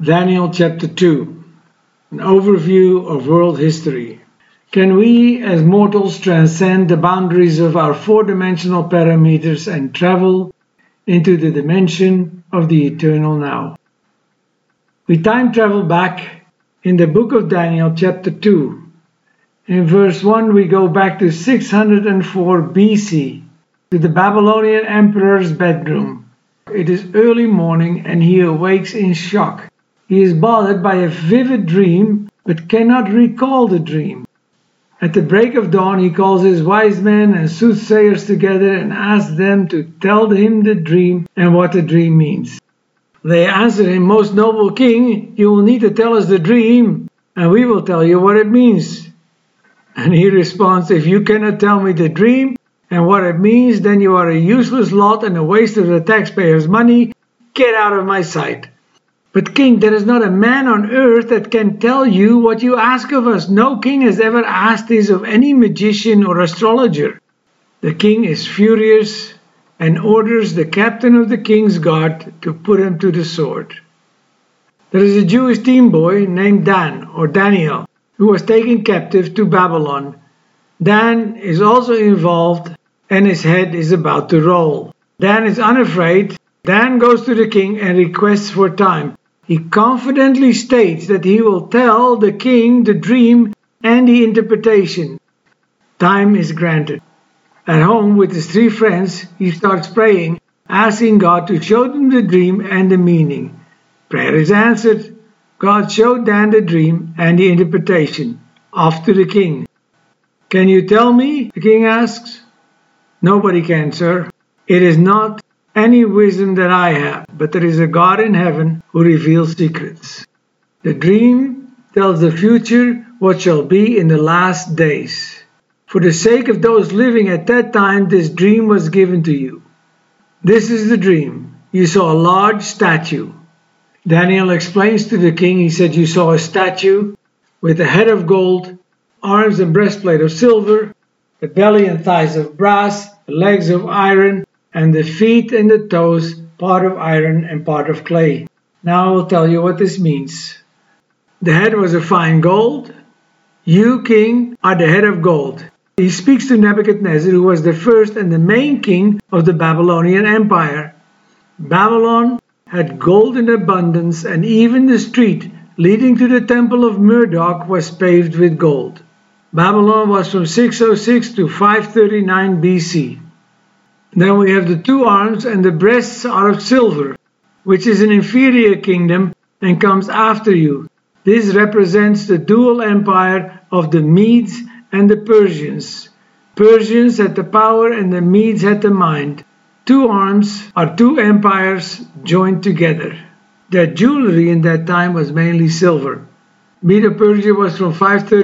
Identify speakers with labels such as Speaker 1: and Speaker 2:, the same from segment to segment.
Speaker 1: Daniel chapter 2, an overview of world history. Can we as mortals transcend the boundaries of our four-dimensional parameters and travel into the dimension of the eternal now? We time travel back in the book of Daniel chapter 2. In verse 1 we go back to 604 BC, to the Babylonian emperor's bedroom. It is early morning and he awakes in shock. He is bothered by a vivid dream, but cannot recall the dream. At the break of dawn, he calls his wise men and soothsayers together and asks them to tell him the dream and what the dream means. They answer him, "Most noble king, you will need to tell us the dream, and we will tell you what it means." And he responds, "If you cannot tell me the dream and what it means, then you are a useless lot and a waste of the taxpayers' money. Get out of my sight." "But king, there is not a man on earth that can tell you what you ask of us. No king has ever asked this of any magician or astrologer." The king is furious and orders the captain of the king's guard to put him to the sword. There is a Jewish teen boy named Dan, or Daniel, who was taken captive to Babylon. Dan is also involved and his head is about to roll. Dan is unafraid. Dan goes to the king and requests for time. He confidently states that he will tell the king the dream and the interpretation. Time is granted. At home with his three friends, he starts praying, asking God to show them the dream and the meaning. Prayer is answered. God showed Dan the dream and the interpretation. Off to the king. "Can you tell me?" the king asks. "Nobody can, sir. It is not any wisdom that I have, but there is a God in heaven who reveals secrets. The dream tells the future, what shall be in the last days. For the sake of those living at that time, this dream was given to you. This is the dream. You saw a large statue." Daniel explains to the king, he said, "You saw a statue with a head of gold, arms and breastplate of silver, the belly and thighs of brass, the legs of iron, and the feet and the toes, part of iron and part of clay. Now I will tell you what this means. The head was of fine gold. You, king, are the head of gold." He speaks to Nebuchadnezzar, who was the first and the main king of the Babylonian Empire. Babylon had gold in abundance, and even the street leading to the temple of Marduk was paved with gold. Babylon was from 606 to 539 BC. Then we have the two arms, and the breasts are of silver, which is an inferior kingdom and comes after you. This represents the dual empire of the Medes and the Persians. Persians had the power and the Medes had the mind. Two arms are two empires joined together. Their jewelry in that time was mainly silver. Medo-Persia was from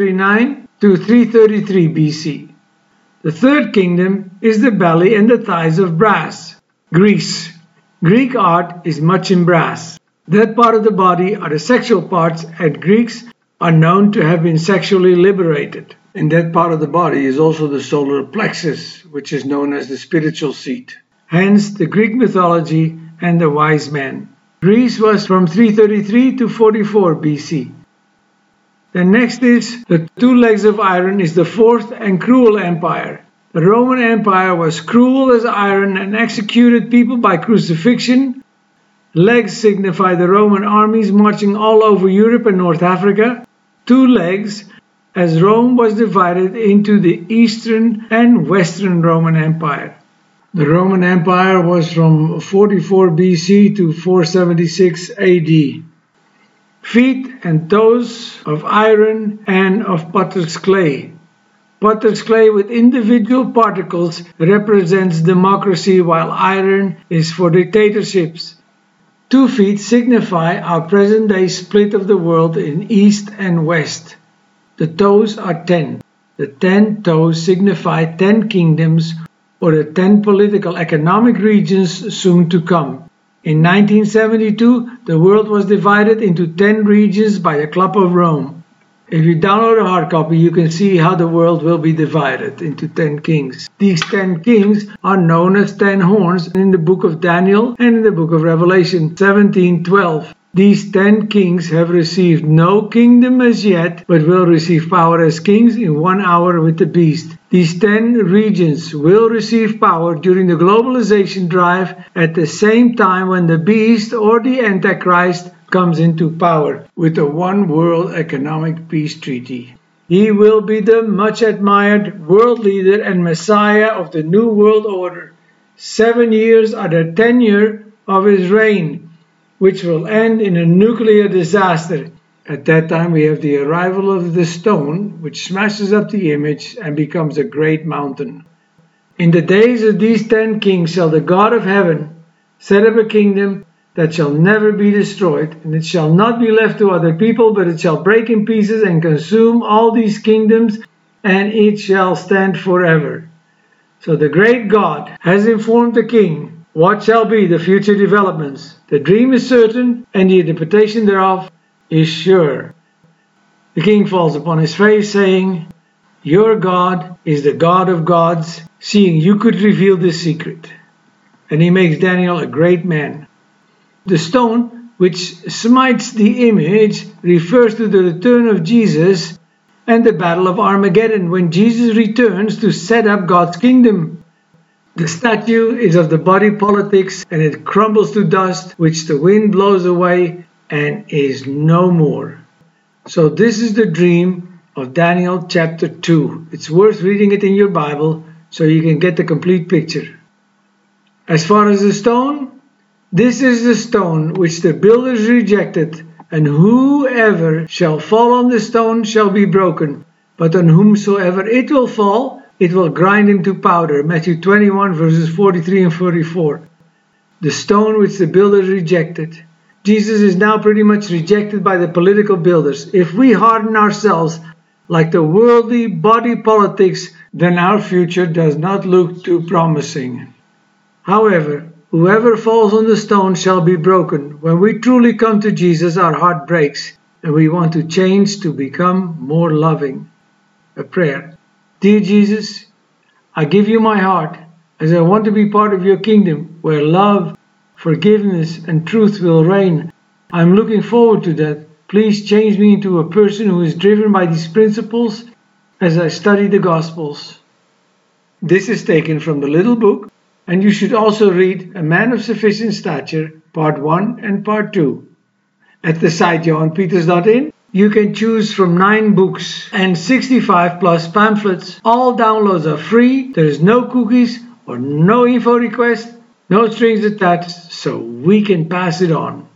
Speaker 1: 539 to 333 BC. The third kingdom is the belly and the thighs of brass. Greece. Greek art is much in brass. That part of the body are the sexual parts, and Greeks are known to have been sexually liberated. And that part of the body is also the solar plexus, which is known as the spiritual seat. Hence the Greek mythology and the wise men. Greece was from 333 to 44 BC. The next is the two legs of iron is the fourth and cruel empire. The Roman Empire was cruel as iron and executed people by crucifixion. Legs signify the Roman armies marching all over Europe and North Africa. Two legs, as Rome was divided into the Eastern and Western Roman Empire. The Roman Empire was from 44 BC to 476 AD. Feet and toes of iron and of potter's clay. Potter's clay with individual particles represents democracy, while iron is for dictatorships. 2 feet signify our present-day split of the world in East and West. The toes are 10. The 10 toes signify 10 kingdoms or the 10 political economic regions soon to come. In 1972, the world was divided into 10 regions by the Club of Rome. If you download a hard copy, you can see how the world will be divided into 10 kings. These 10 kings are known as 10 horns in the book of Daniel and in the book of Revelation 17:12. These 10 kings have received no kingdom as yet, but will receive power as kings in 1 hour with the beast. These 10 regions will receive power during the globalization drive at the same time when the beast or the Antichrist comes into power with the One World Economic Peace Treaty. He will be the much admired world leader and Messiah of the New World Order. 7 years are the tenure of his reign, which will end in a nuclear disaster. At that time we have the arrival of the stone, which smashes up the image and becomes a great mountain. In the days of these 10 kings shall the God of heaven set up a kingdom that shall never be destroyed, and it shall not be left to other people, but it shall break in pieces and consume all these kingdoms, and it shall stand forever. So the great God has informed the king what shall be the future developments. The dream is certain, and the interpretation thereof is sure. The king falls upon his face, saying, Your God is the God of gods, seeing you could reveal this secret. And he makes Daniel a great man. The stone which smites the image refers to the return of Jesus and the battle of Armageddon, when Jesus returns to set up God's kingdom. The statue is of the body politics, and it crumbles to dust, which the wind blows away and is no more. So this is the dream of Daniel chapter 2. It's worth reading it in your Bible so you can get the complete picture. As far as the stone, this is the stone which the builders rejected, and whoever shall fall on the stone shall be broken, but on whomsoever it will fall, it will grind him to powder. Matthew 21 verses 43 and 44. The stone which the builders rejected. Jesus is now pretty much rejected by the political builders. If we harden ourselves like the worldly body politics, then our future does not look too promising. However, whoever falls on the stone shall be broken. When we truly come to Jesus, our heart breaks, and we want to change to become more loving. A prayer. Dear Jesus, I give you my heart, as I want to be part of your kingdom, where love, forgiveness, and truth will reign. I'm looking forward to that. Please change me into a person who is driven by these principles as I study the Gospels. This is taken from the little book, and you should also read A Man of Sufficient Stature, Part 1 and Part 2. At the site johanpeters.in, you can choose from 9 books and 65 plus pamphlets. All downloads are free. There is no cookies or no info request, no strings attached, so we can pass it on.